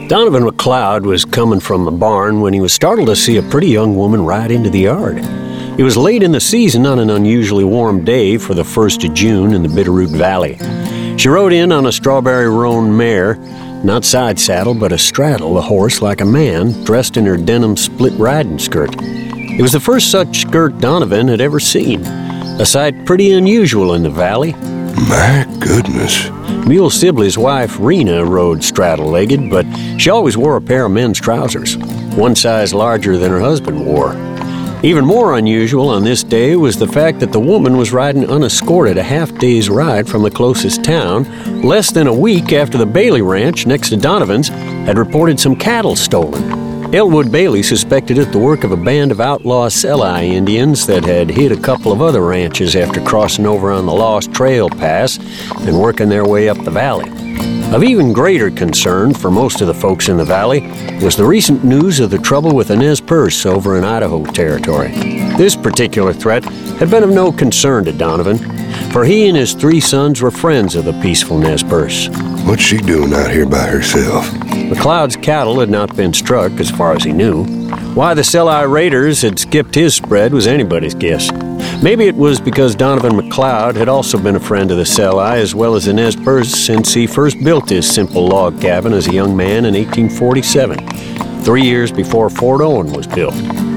Donovan McLeod was coming from the barn when he was startled to see a pretty young woman ride into the yard. It was late in the season on an unusually warm day for the 1st of June in the Bitterroot Valley. She rode in on a strawberry roan mare, not side saddle, but astraddle the horse like a man, dressed in her denim split riding skirt. It was the first such skirt Donovan had ever seen, a sight pretty unusual in the valley. My goodness. Mule Sibley's wife, Rena, rode straddle-legged, but she always wore a pair of men's trousers, one size larger than her husband wore. Even more unusual on this day was the fact that the woman was riding unescorted a half-day's ride from the closest town, less than a week after the Bailey Ranch next to Donovan's had reported some cattle stolen. Elwood Bailey suspected it the work of a band of outlaw Selai Indians that had hit a couple of other ranches after crossing over on the Lost Trail Pass and working their way up the valley. Of even greater concern for most of the folks in the valley was the recent news of the trouble with the Nez Perce over in Idaho Territory. This particular threat had been of no concern to Donovan, for he and his 3 sons were friends of the peaceful Nez Perce. What's she doing out here by herself? McLeod's cattle had not been struck, as far as he knew. Why the Selai Raiders had skipped his spread was anybody's guess. Maybe it was because Donovan McLeod had also been a friend of the Selai as well as the Nez Perce since he first built his simple log cabin as a young man in 1847, 3 years before Fort Owen was built.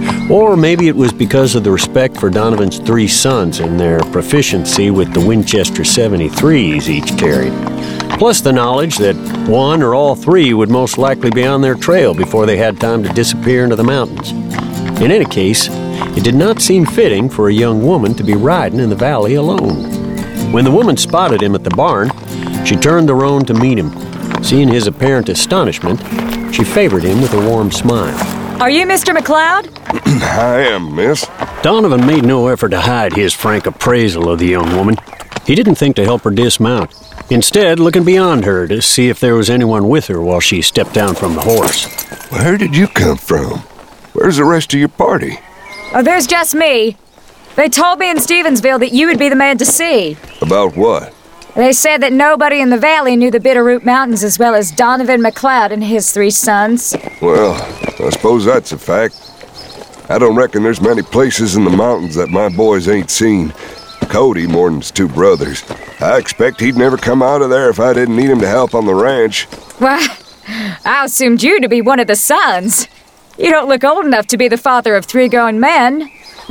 Or maybe it was because of the respect for Donovan's 3 sons and their proficiency with the Winchester 73s each carried. Plus the knowledge that one or all 3 would most likely be on their trail before they had time to disappear into the mountains. In any case, it did not seem fitting for a young woman to be riding in the valley alone. When the woman spotted him at the barn, she turned the roan to meet him. Seeing his apparent astonishment, she favored him with a warm smile. Are you Mr. McLeod? I am, miss. Donovan made no effort to hide his frank appraisal of the young woman. He didn't think to help her dismount, instead looking beyond her to see if there was anyone with her while she stepped down from the horse. Where did you come from? Where's the rest of your party? Oh, there's just me. They told me in Stevensville that you would be the man to see. About what? They said that nobody in the valley knew the Bitterroot Mountains as well as Donovan McLeod and his 3 sons. Well, I suppose that's a fact. I don't reckon there's many places in the mountains that my boys ain't seen. Cody more'n his 2 brothers. I expect he'd never come out of there if I didn't need him to help on the ranch. Why, I assumed you to be one of the sons. You don't look old enough to be the father of 3 grown men.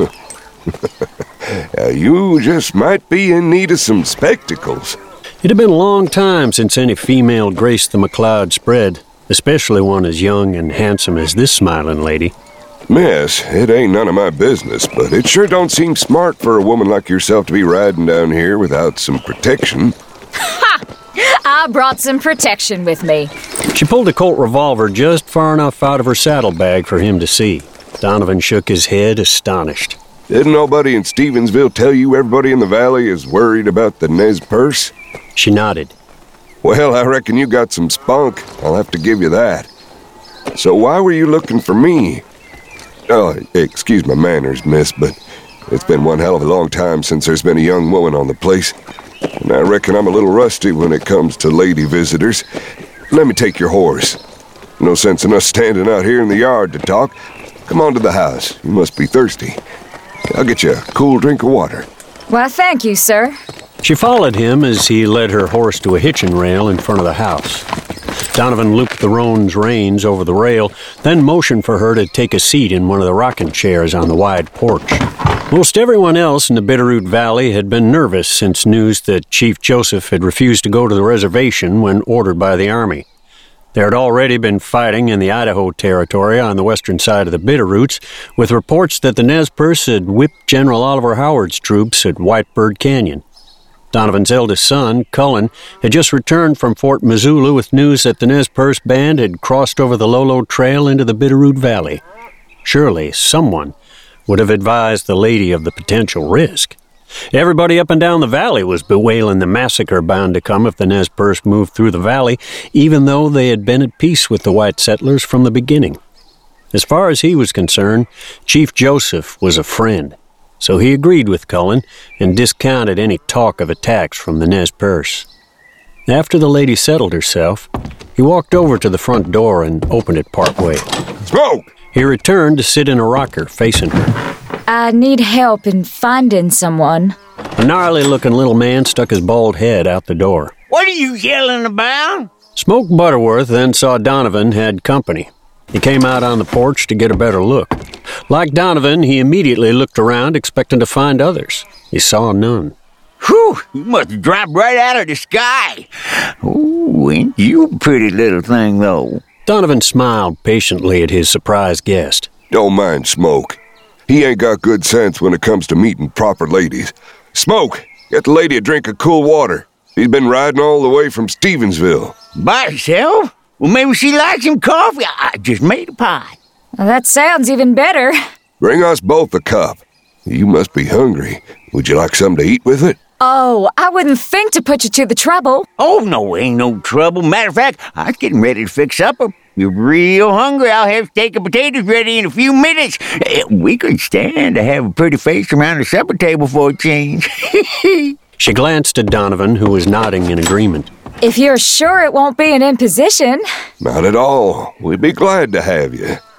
You just might be in need of some spectacles. It had been a long time since any female graced the McLeod spread, especially one as young and handsome as this smiling lady. Miss, it ain't none of my business, but it sure don't seem smart for a woman like yourself to be riding down here without some protection. Ha! I brought some protection with me. She pulled a Colt revolver just far enough out of her saddlebag for him to see. Donovan shook his head, astonished. Didn't nobody in Stevensville tell you everybody in the valley is worried about the Nez Perce? She nodded. Well, I reckon you got some spunk. I'll have to give you that. So why were you looking for me? Oh, excuse my manners, miss, but it's been one hell of a long time since there's been a young woman on the place. And I reckon I'm a little rusty when it comes to lady visitors. Let me take your horse. No sense in us standing out here in the yard to talk. Come on to the house. You must be thirsty. I'll get you a cool drink of water. Well, thank you, sir. She followed him as he led her horse to a hitching rail in front of the house. Donovan looped the roan's reins over the rail, then motioned for her to take a seat in one of the rocking chairs on the wide porch. Most everyone else in the Bitterroot Valley had been nervous since news that Chief Joseph had refused to go to the reservation when ordered by the Army. There had already been fighting in the Idaho Territory on the western side of the Bitterroots, with reports that the Nez Perce had whipped General Oliver Howard's troops at Whitebird Canyon. Donovan's eldest son, Cullen, had just returned from Fort Missoula with news that the Nez Perce band had crossed over the Lolo Trail into the Bitterroot Valley. Surely someone would have advised the lady of the potential risk. Everybody up and down the valley was bewailing the massacre bound to come if the Nez Perce moved through the valley, even though they had been at peace with the white settlers from the beginning. As far as he was concerned, Chief Joseph was a friend, so he agreed with Cullen and discounted any talk of attacks from the Nez Perce. After the lady settled herself, he walked over to the front door and opened it partway. Smoke! He returned to sit in a rocker facing her. I need help in finding someone. A gnarly-looking little man stuck his bald head out the door. What are you yelling about? Smoke Butterworth then saw Donovan had company. He came out on the porch to get a better look. Like Donovan, he immediately looked around, expecting to find others. He saw none. Whew, you must have dropped right out of the sky. Ooh, ain't you a pretty little thing, though. Donovan smiled patiently at his surprised guest. Don't mind Smoke. He ain't got good sense when it comes to meeting proper ladies. Smoke, get the lady a drink of cool water. She's been riding all the way from Stevensville. By herself? Well, maybe she likes some coffee. I just made a pie. Well, that sounds even better. Bring us both a cup. You must be hungry. Would you like something to eat with it? Oh, I wouldn't think to put you to the trouble. Oh, no, ain't no trouble. Matter of fact, I was getting ready to fix supper. You're real hungry. I'll have steak and potatoes ready in a few minutes. We could stand to have a pretty face around the supper table for a change. She glanced at Donovan, who was nodding in agreement. If you're sure it won't be an imposition. Not at all. We'd be glad to have you.